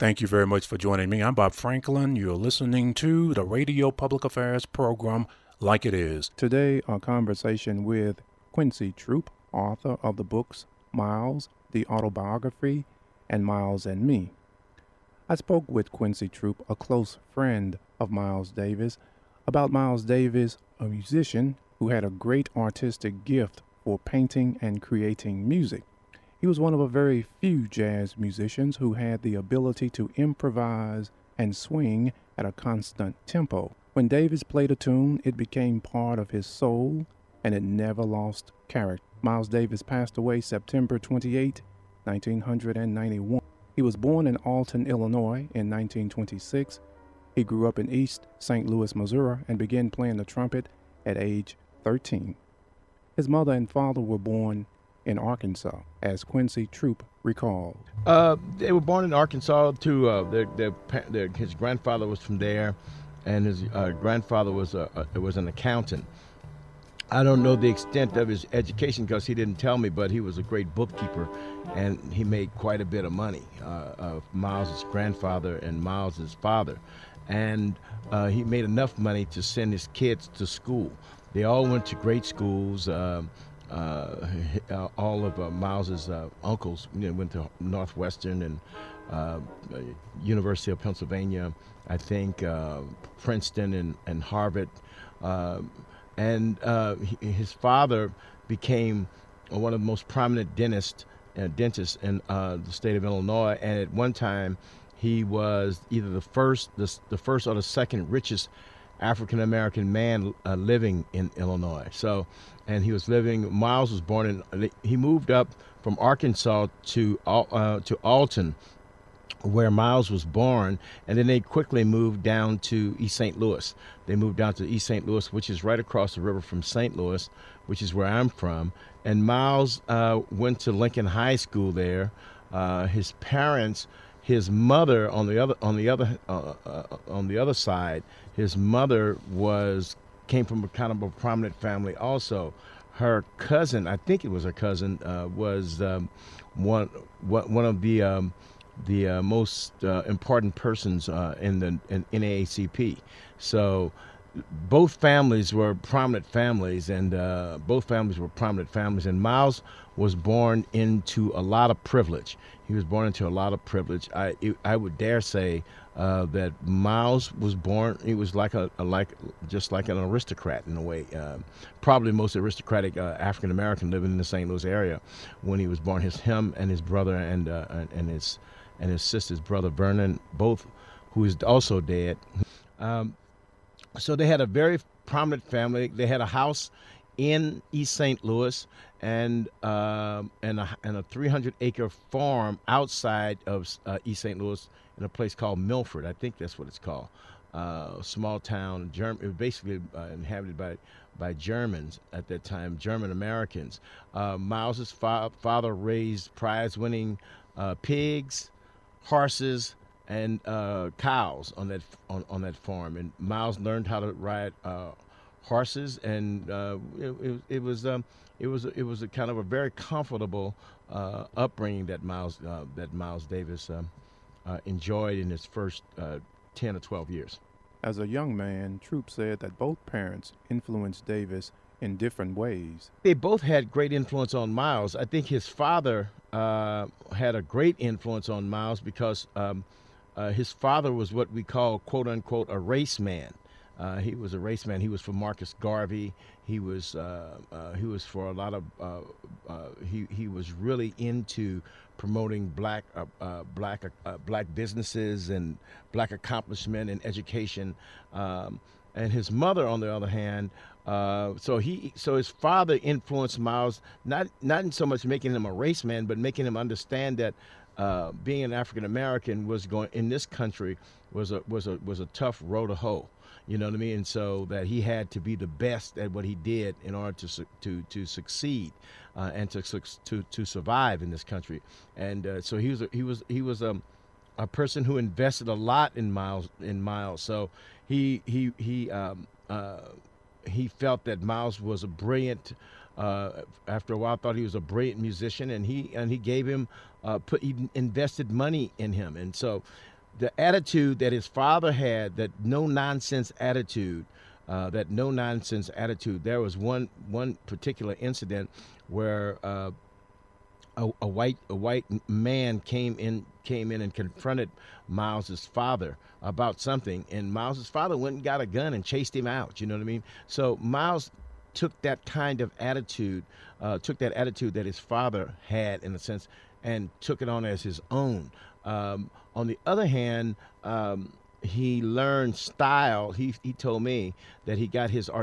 Thank you very much for joining me. I'm Bob Franklin. You're listening to the Radio Public Affairs program Like It Is. Today, our conversation with Quincy Troupe, author of the books Miles, the Autobiography, and Miles and Me. I spoke with Quincy Troupe, a close friend of Miles Davis, about Miles Davis, a musician who had a great artistic gift for painting and creating music. He was one of a very few jazz musicians who had the ability to improvise and swing at a constant tempo. When Davis played a tune, it became part of his soul, and it never lost character. Miles Davis passed away September 28, 1991. He was born in Alton, Illinois in 1926. He grew up in East St. Louis, Missouri, and began playing the trumpet at age 13. His mother and father were born in Arkansas, as Quincy Troupe recalled. They were born in Arkansas too. His grandfather was from there, and his grandfather was an accountant. I don't know the extent of his education because he didn't tell me, but he was a great bookkeeper, and he made quite a bit of money. Miles' grandfather and Miles' father, and he made enough money to send his kids to school. They all went to great schools. All of Miles's uncles went to Northwestern and University of Pennsylvania, I think Princeton and Harvard, and his father became one of the most prominent dentists in the state of Illinois, and at one time he was either the first or the second richest African American man living in Illinois. So, and he was living. Miles was born in. He moved up from Arkansas to Alton, where Miles was born, and then they quickly moved down to East St. Louis. They moved down to East St. Louis, which is right across the river from St. Louis, which is where I'm from. And Miles went to Lincoln High School there. His parents. His mother, on the other side, his mother came from a kind of a prominent family. Also, her cousin, I think it was her cousin, was one of the most important persons in the NAACP. So both families were prominent families, and and Miles was born into a lot of privilege. He was born into a lot of privilege. I would dare say that Miles was born. He was just like an aristocrat in a way. Probably the most aristocratic African American living in the St. Louis area when he was born. Him and his brother and his sister's brother Vernon, both who is also dead. So they had a very prominent family. They had a house in East St. Louis and a 300-acre farm outside of East St. Louis in a place called Milford. I think that's what it's called. Small town. It was basically inhabited by Germans at that time, German Americans. Miles's father raised prize-winning pigs, horses, and cows on that farm, and Miles learned how to ride horses, and it was a kind of a very comfortable upbringing that Miles Davis enjoyed in his first 10 or 12 years. As a young man, Troupe said that both parents influenced Davis in different ways. They both had great influence on Miles. I think his father had a great influence on Miles because his father was what we call, quote unquote, a race man. He was a race man. He was for Marcus Garvey. He was for a lot of. He was really into promoting black businesses and black accomplishment and education. And his mother, on the other hand, so his father influenced Miles not in so much making him a race man, but making him understand that being an African American in this country was a tough row to hoe. You know what I mean? And so that he had to be the best at what he did in order to succeed and to survive in this country. And so he was a person who invested a lot in Miles. So he felt that Miles was a brilliant. After a while, thought he was a brilliant musician, and he gave him he invested money in him. And so the attitude that his father had, that no nonsense attitude, There was one particular incident where a white man came in and confronted Miles's father about something, and Miles's father went and got a gun and chased him out. You know what I mean? So Miles took that kind of attitude, that his father had, in a sense, and took it on as his own. On the other hand, he learned style. He told me that he got his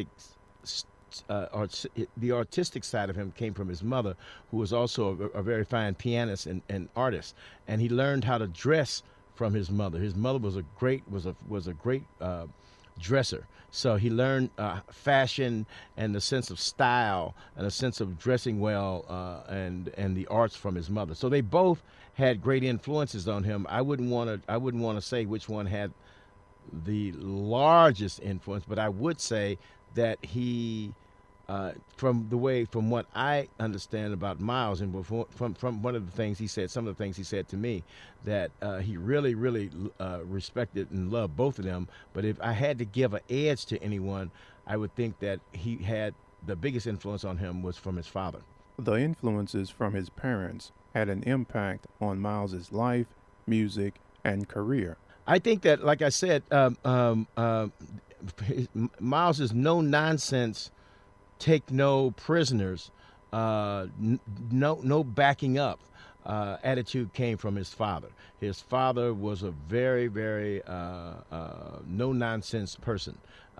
the artistic side of him came from his mother, who was also a very fine pianist and artist, and he learned how to dress from his mother. His mother was a great dresser, so he learned fashion and the sense of style and a sense of dressing well, and the arts from his mother. So they both had great influences on him. I wouldn't want to say which one had the largest influence, but I would say that he, from what I understand about Miles, and from one of the things he said, some of the things he said to me, that he really respected and loved both of them. But if I had to give an edge to anyone, I would think that he had the biggest influence on him was from his father. The influences from his parents had an impact on Miles's life, music, and career. I think that, like I said, Miles is no nonsense, take no prisoners, no backing up attitude came from his father. His father was a very no nonsense person,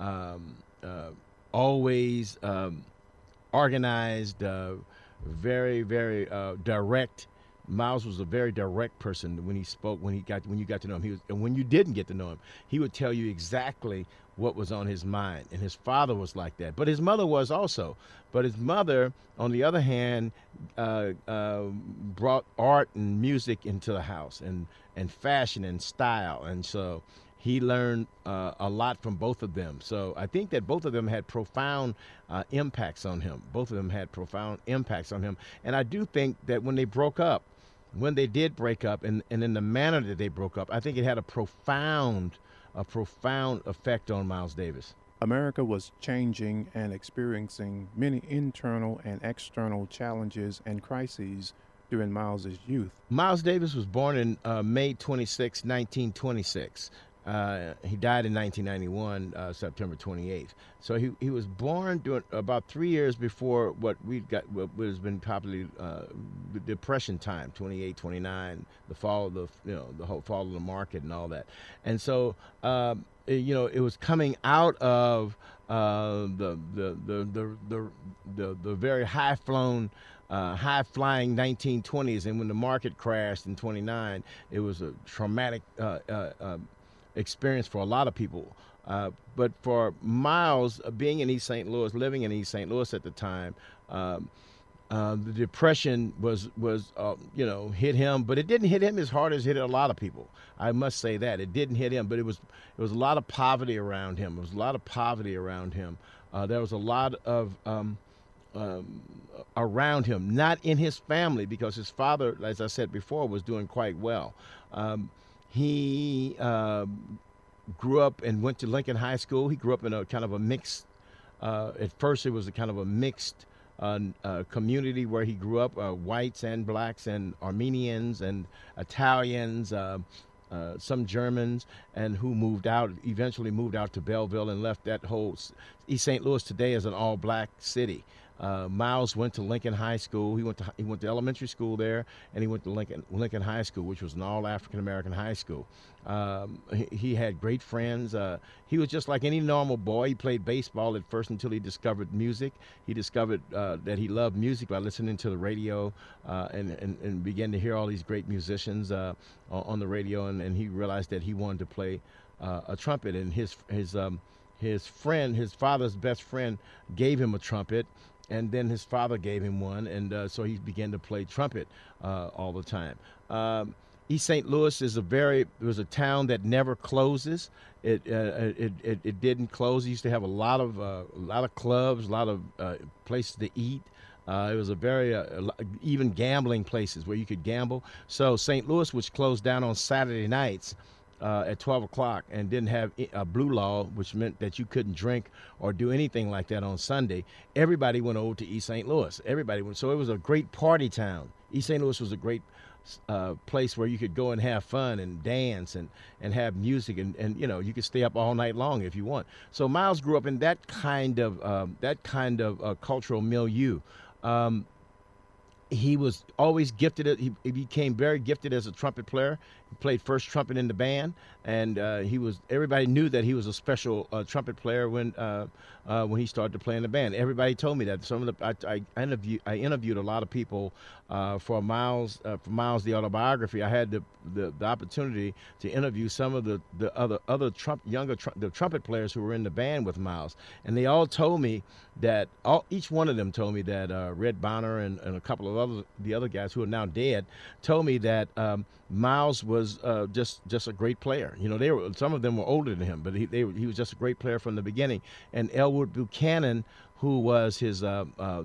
always organized, very direct. Miles was a very direct person when he spoke. When you got to know him, and when you didn't get to know him, he would tell you exactly what was on his mind. And his father was like that, but his mother was also. But his mother, on the other hand, brought art and music into the house, and fashion and style, and so he learned a lot from both of them. So I think that both of them had profound impacts on him. And I do think that when they did break up, and in the manner that they broke up, I think it had a profound effect on Miles Davis. America was changing and experiencing many internal and external challenges and crises during Miles's youth. Miles Davis was born in May 26, 1926. He died in 1991, September 28th. So he was born during about 3 years before what has been popularly the Depression time, 28, 29, the fall of the whole fall of the market and all that. And so it was coming out of the very high-flying 1920s, and when the market crashed in 29, it was a traumatic experience for a lot of people. But for Miles, being in East St. Louis, living in East St. Louis at the time, the Depression was hit him, but it didn't hit him as hard as it hit a lot of people. I must say that it didn't hit him, but it was a lot of poverty around him. There was a lot of around him, not in his family, because his father, as I said before, was doing quite well. He grew up and went to Lincoln High School. He grew up in a kind of a mixed, at first it was a kind of a mixed community where he grew up, whites and blacks and Armenians and Italians, some Germans, and who eventually moved out to Belleville and left that whole East St. Louis today as an all-black city. Miles went to Lincoln High School. He went to elementary school there, and he went to Lincoln High School, which was an all African American high school. He had great friends. He was just like any normal boy. He played baseball at first until he discovered music. He discovered that he loved music by listening to the radio, and began to hear all these great musicians on the radio, and he realized that he wanted to play a trumpet. And his father's best friend, gave him a trumpet. And then his father gave him one, and so he began to play trumpet all the time. East St. Louis was a town that never closes. It didn't close. It used to have a lot of clubs, a lot of places to eat. It was a very even gambling places where you could gamble. So St. Louis, which closed down on Saturday nights at 12 o'clock and didn't have a blue law, which meant that you couldn't drink or do anything like that on Sunday, everybody went over to East St. Louis. Everybody went. So it was a great party town. East St. Louis was a great place where you could go and have fun and dance and have music and you could stay up all night long if you want. So Miles grew up in that kind of cultural milieu. He was always gifted. He became very gifted as a trumpet player. He played first trumpet in the band, and everybody knew that he was a special trumpet player when he started to play in the band. Everybody told me that. I interviewed a lot of people for Miles the autobiography. I had the opportunity to interview some of the other trumpet players who were in the band with Miles, and they all told me that each one of them told me that Red Bonner and a couple of the other guys who are now dead told me that Miles was just a great player. Some of them were older than him, but he was just a great player from the beginning. And Elwood Buchanan, who was his the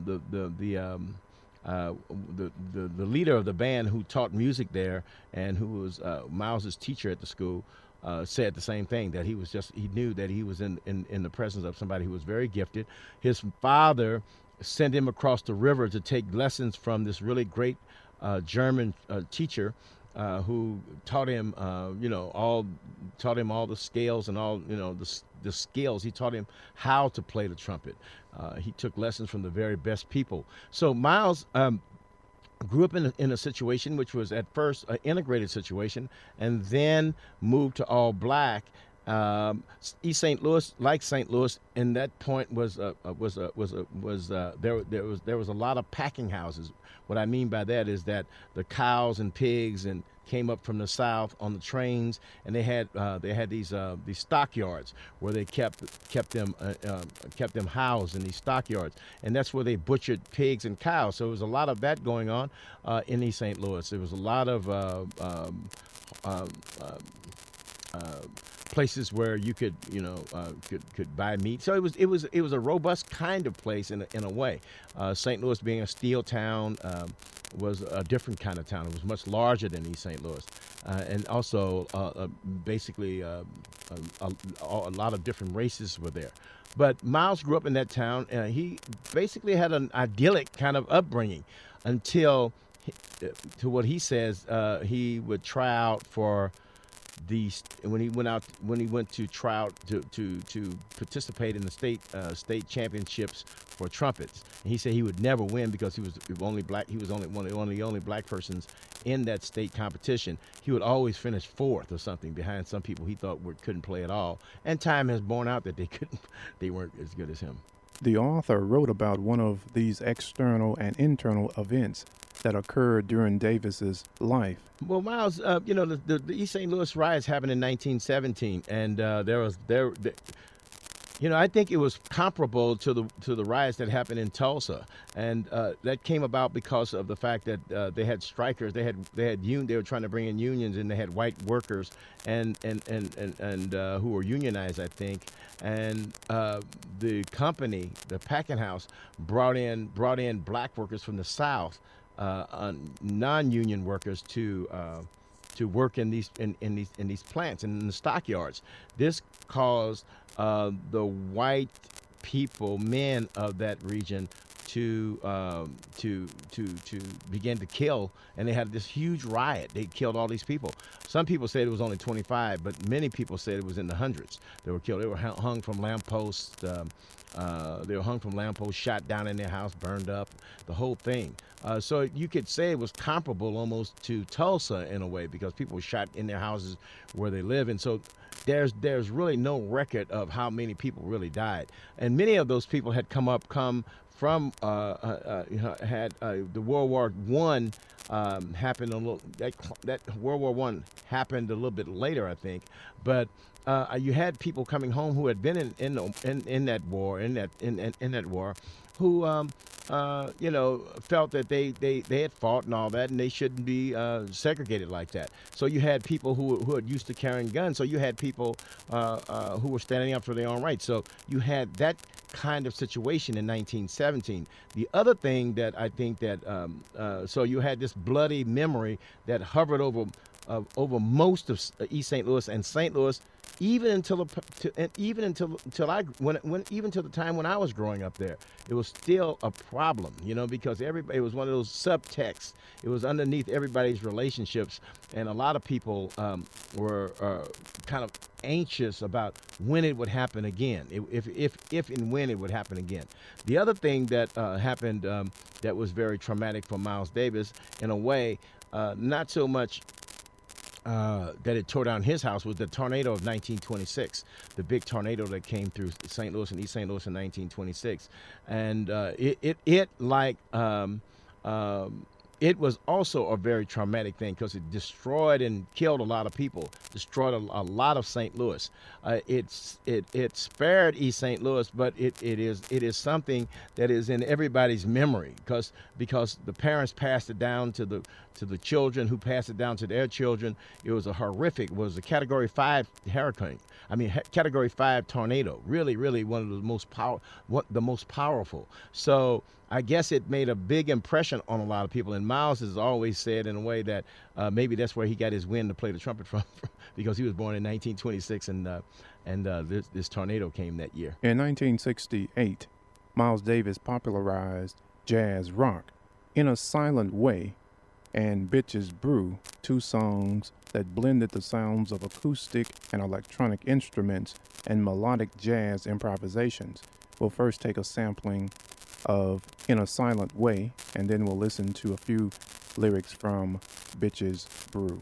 leader of the band, who taught music there and who was Miles's teacher at the school, said the same thing, that he knew that he was in the presence of somebody who was very gifted. His father sent him across the river to take lessons from this really great German teacher who taught him all the scales and all the skills. He taught him how to play the trumpet. He took lessons from the very best people. So Miles grew up in a situation which was at first an integrated situation, and then moved to all black. East St. Louis, like St. Louis, in that point there was a lot of packing houses. What I mean by that is that the cows and pigs came up from the south on the trains, and they had these stockyards where they kept them housed in these stockyards, and that's where they butchered pigs and cows. So there was a lot of that going on in East St. Louis. There was a lot of places where you could buy meat. So it was a robust kind of place in a way. St. Louis, being a steel town, was a different kind of town. It was much larger than East St. Louis, and also basically a lot of different races were there. But Miles grew up in that town, and he basically had an idyllic kind of upbringing until, to what he says, he would try out for when he went to try out to participate in the state championships for trumpets. And he said he would never win because he was only black. He was one of the only black persons in that state competition. He would always finish fourth or something behind some people he thought couldn't play at all. And time has borne out that they weren't as good as him. The author wrote about one of these external and internal events that occurred during Davis's life. Well, Miles, the East St. Louis riots happened in 1917, and I think it was comparable to the riots that happened in Tulsa, and that came about because of the fact that they had strikers. They were trying to bring in unions, and they had white workers and who were unionized, I think. And the company, the packing house, brought in black workers from the South, non-union workers to work in these plants and in the stockyards. This caused the white people, men of that region, to begin to kill, and they had this huge riot. They killed all these people. Some people said it was only 25, but many people said it was in the hundreds. They were killed. They were hung from lampposts. Shot down in their house, burned up, the whole thing. So you could say it was comparable almost to Tulsa in a way, because people were shot in their houses where they live. And so there's really no record of how many people really died. And many of those people had come from the World War I happened a little. That World War I happened a little bit later, I think. But you had people coming home who had been in that war, who felt that they had fought and all that, and they shouldn't be segregated like that. So you had people who are used to carrying guns. So you had people who were standing up for their own rights. So you had that kind of situation in 1917. The other thing that I think that so you had this bloody memory that hovered over most of East St. Louis and St. Louis, even until the time when I was growing up there. It was still a problem, because it was one of those subtexts. It was underneath everybody's relationships, and a lot of people were kind of anxious about when it would happen again, if and when it would happen again. The other thing that happened that was very traumatic for Miles Davis, in a way, not so much that it tore down his house, was the tornado of 1926, the big tornado that came through St. Louis and East St. Louis in 1926. And it was also a very traumatic thing because it destroyed and killed a lot of people, destroyed a lot of St. Louis. It spared East St. Louis, but it is something that is in everybody's memory because the parents passed it down to the children, who passed it down to their children. It was it was a Category 5 hurricane. Category 5 tornado. Really, really one of the most powerful. So I guess it made a big impression on a lot of people. And Miles has always said, in a way, that maybe that's where he got his wind to play the trumpet from, because he was born in 1926, and this tornado came that year. In 1968, Miles Davis popularized jazz rock in a silent way, and Bitches Brew, two songs that blended the sounds of acoustic and electronic instruments and melodic jazz improvisations. We'll first take a sampling of In a Silent Way, and then we'll listen to a few lyrics from Bitches Brew.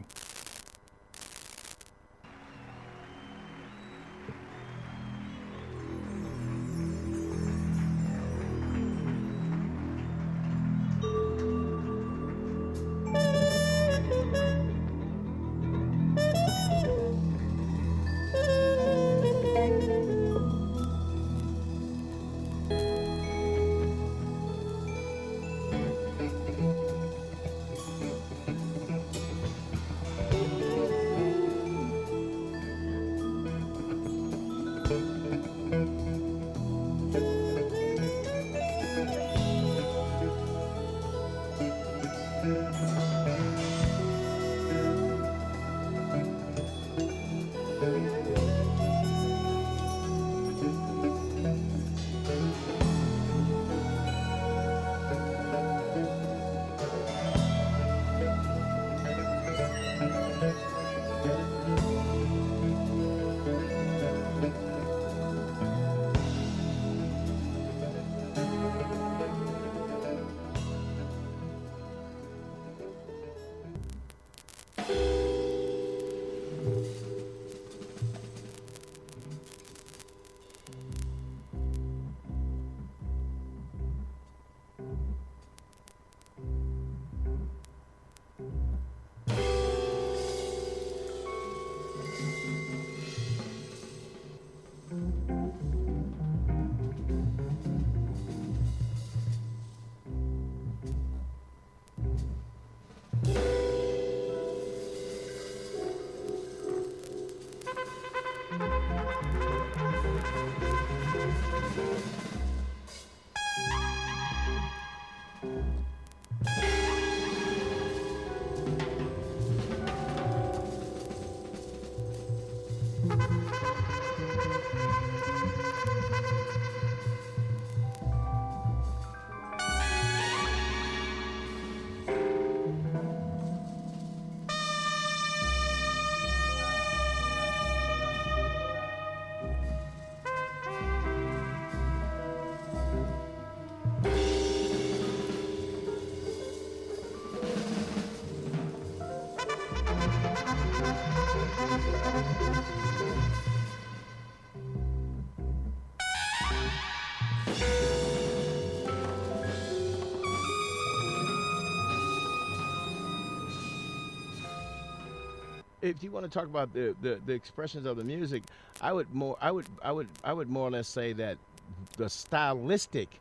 If you want to talk about the expressions of the music, I would more or less say that the stylistic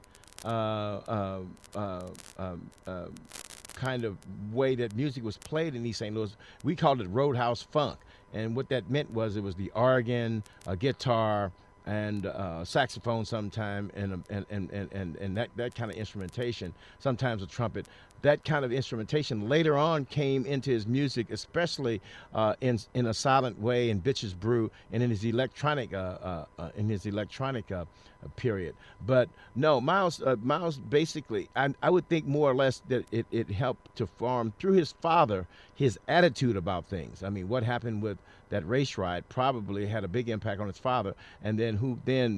kind of way that music was played in East St. Louis. We called it Roadhouse Funk, and what that meant was it was the organ, a guitar, and saxophone sometime, and that kind of instrumentation, sometimes a trumpet. That kind of instrumentation later on came into his music, especially in a silent way in Bitches Brew and in his electronic period. But no, Miles basically, I would think more or less that it helped to form through his father his attitude about things. I mean, what happened with that race riot probably had a big impact on his father, and then who then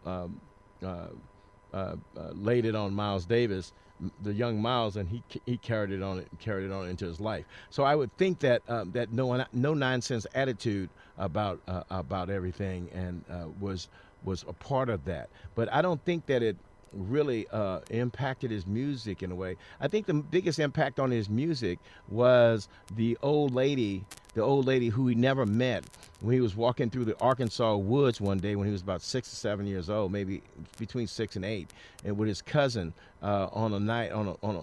laid it on Miles Davis, the young Miles, and he carried it on into his life. So I would think that that no nonsense attitude about everything and was a part of that. But I don't think that it really impacted his music in a way. I think the biggest impact on his music was the old lady who he never met when he was walking through the Arkansas woods one day when he was about 6 or 7 years old, maybe between 6 and 8, and with his cousin on a night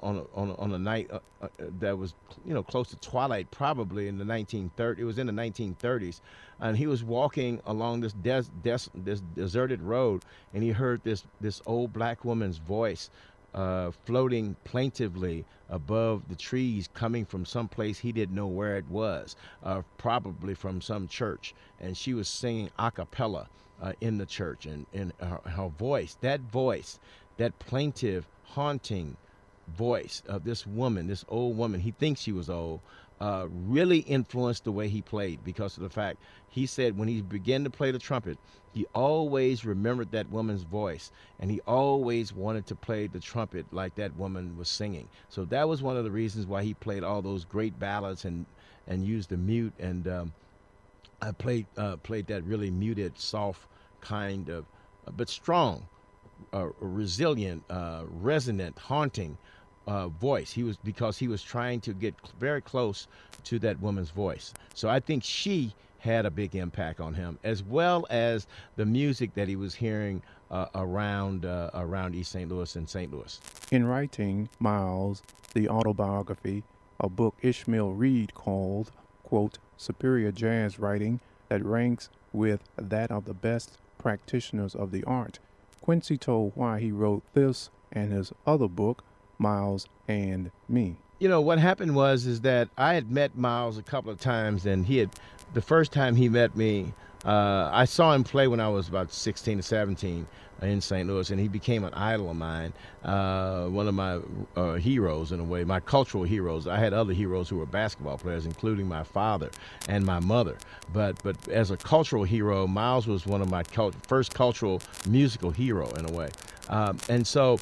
that was close to twilight, probably in the 1930s. It was in the 1930s, and he was walking along this deserted road, and he heard this old black woman's voice floating plaintively above the trees, coming from some place he didn't know where it was, probably from some church. And she was singing a cappella in the church, and her voice, that plaintive, haunting voice of this woman, this old woman, he thinks she was old, really influenced the way he played, because of the fact he said when he began to play the trumpet, he always remembered that woman's voice, and he always wanted to play the trumpet like that woman was singing. So that was one of the reasons why he played all those great ballads and used the mute, and I played that really muted, soft kind of, but strong, resilient, resonant, haunting voice. Because he was trying to get very close to that woman's voice. So I think she had a big impact on him, as well as the music that he was hearing around East St. Louis and St. Louis. In writing Miles, the autobiography, a book Ishmael Reed called, quote, superior jazz writing that ranks with that of the best practitioners of the art, Quincy told why he wrote this and his other book, Miles and Me. What happened is that I had met Miles a couple of times, and the first time he met me, I saw him play when I was about 16 or 17 in St. Louis, and he became an idol of mine, one of my heroes in a way, my cultural heroes. I had other heroes who were basketball players, including my father and my mother. But as a cultural hero, Miles was one of my first cultural musical hero in a way. And so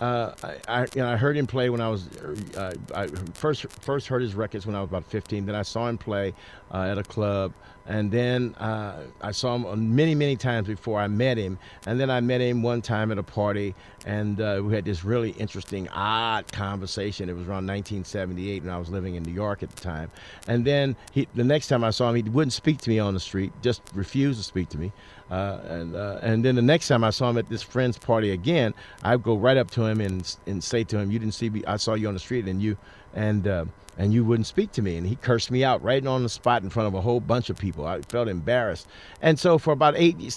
I heard him play when I was, I first heard his records when I was about 15. Then I saw him play at a club. And then I saw him many, many times before I met him. And then I met him one time at a party, and we had this really interesting, odd conversation. It was around 1978 when I was living in New York at the time. And then the next time I saw him, he wouldn't speak to me on the street, just refused to speak to me. And then the next time I saw him at this friend's party again, I'd go right up to him and say to him, "You didn't see me. I saw you on the street, and you wouldn't speak to me." And he cursed me out right on the spot in front of a whole bunch of people. I felt embarrassed. And so for about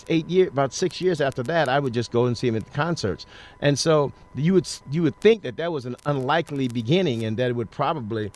6 years after that, I would just go and see him at the concerts. And so you would think that was an unlikely beginning, and that it would probably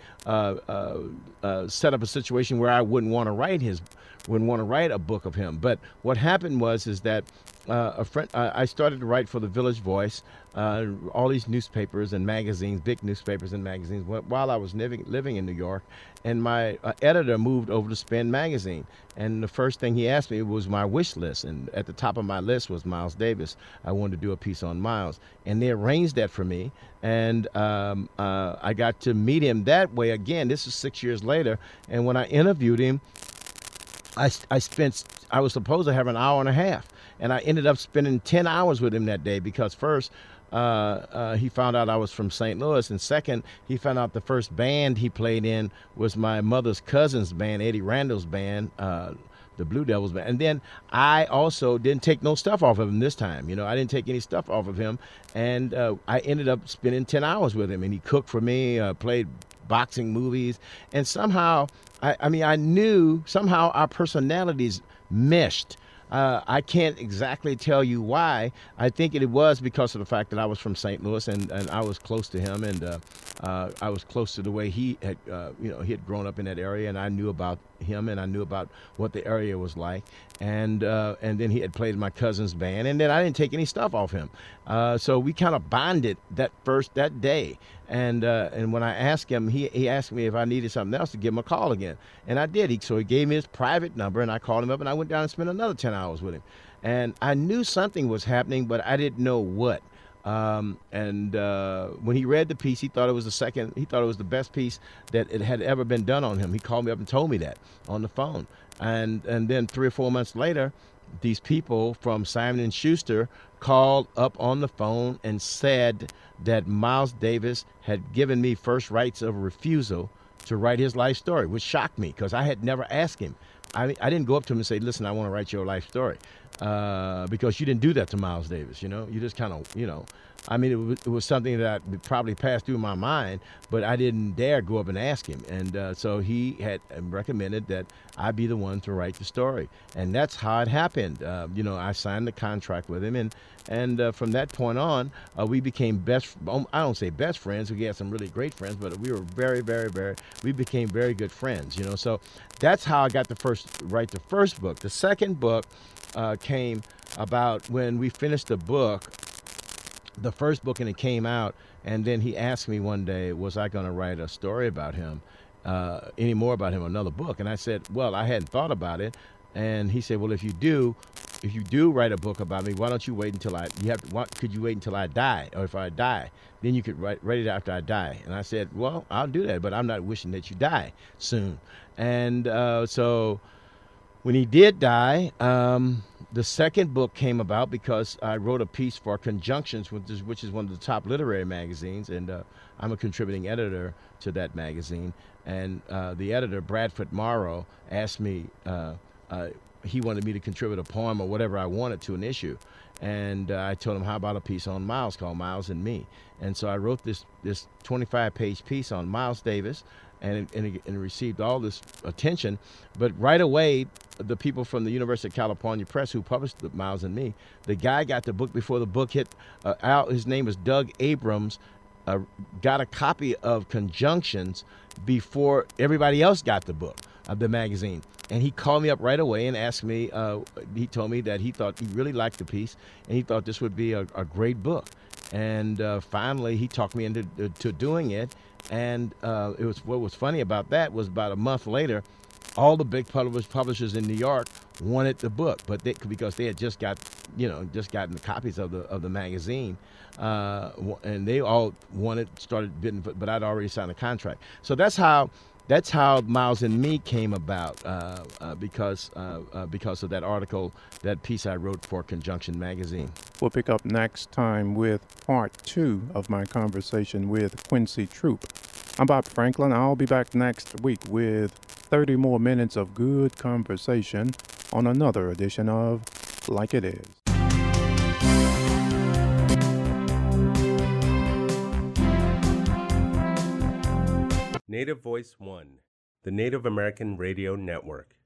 set up a situation where I wouldn't want to write a book of him. But what happened is that a friend, I started to write for the Village Voice, all these newspapers and magazines, big newspapers and magazines, while I was living in New York. And my editor moved over to Spin Magazine. And the first thing he asked me was my wish list. And at the top of my list was Miles Davis. I wanted to do a piece on Miles. And they arranged that for me. And I got to meet him that way again. This is 6 years later. And when I interviewed him, I was supposed to have an hour and a half. And I ended up spending 10 hours with him that day, because first, he found out I was from St. Louis, and second, he found out the first band he played in was my mother's cousin's band, Eddie Randall's band, the Blue Devils band. And then I also didn't take no stuff off of him this time. I didn't take any stuff off of him. And I ended up spending 10 hours with him. And he cooked for me, played boxing movies. And somehow, I knew somehow our personalities meshed. I can't exactly tell you why. I think it was because of the fact that I was from St. Louis and I was close to him, and I was close to the way he had, he had grown up in that area, and I knew about him and I knew about what the area was like, and then he had played in my cousin's band, and then I didn't take any stuff off him, so we kind of bonded that day. And when I asked him, he asked me if I needed something else to give him a call again. And I did. So he gave me his private number, and I called him up, and I went down and spent another 10 hours with him. And I knew something was happening, but I didn't know what. When he read the piece, he thought it was the best piece that it had ever been done on him. He called me up and told me that on the phone. And then 3 or 4 months later, these people from Simon & Schuster called up on the phone and said that Miles Davis had given me first rights of refusal to write his life story, which shocked me because I had never asked him. I didn't go up to him and say, listen, I want to write your life story, because you didn't do that to Miles Davis, You just kind of, it was something that probably passed through my mind, but I didn't dare go up and ask him. And so he had recommended that I be the one to write the story. And that's how it happened. I signed the contract with him, and from that point on, we became I don't say best friends. We had some really great friends, but we were we became very good friends, So that's how I got to write the first book. The second book came about when we finished the first book, and it came out, and then he asked me one day, was I going to write a story about him, any more about him, another book? And I said, well, I hadn't thought about it. And he said, well, if you do write a book about me, why don't you wait until could you wait until I die? Or if I die, then you could write it after I die. And I said, well, I'll do that, but I'm not wishing that you die soon. And so when he did die, the second book came about because I wrote a piece for Conjunctions, which is one of the top literary magazines, and I'm a contributing editor to that magazine. And the editor, Bradford Morrow, asked me, he wanted me to contribute a poem or whatever I wanted to an issue. And I told him, how about a piece on Miles called Miles and Me? And so I wrote this 25-page piece on Miles Davis, and it received all this attention. But right away, the people from the University of California Press who published the Miles and Me, the guy got the book before the book hit out. His name is Doug Abrams, got a copy of Conjunctions before everybody else got the book of the magazine. And he called me up right away and asked me, he told me that he thought he really liked the piece, and he thought this would be a great book. And finally, he talked me into doing it. And what was funny about that was about a month later, all the big publishers in New York wanted the book, but because they had just gotten the copies of the magazine, and they all started bidding, but I'd already signed a contract. So that's how Miles and Me came about, because of that article, that piece I wrote for Conjunction magazine. We'll pick up next time with part 2 of my conversation with Quincy Troupe. I'm Bob Franklin. I'll be back next week with 30 more minutes of good conversation on another edition of Like It Is. Native Voice One, the Native American Radio Network.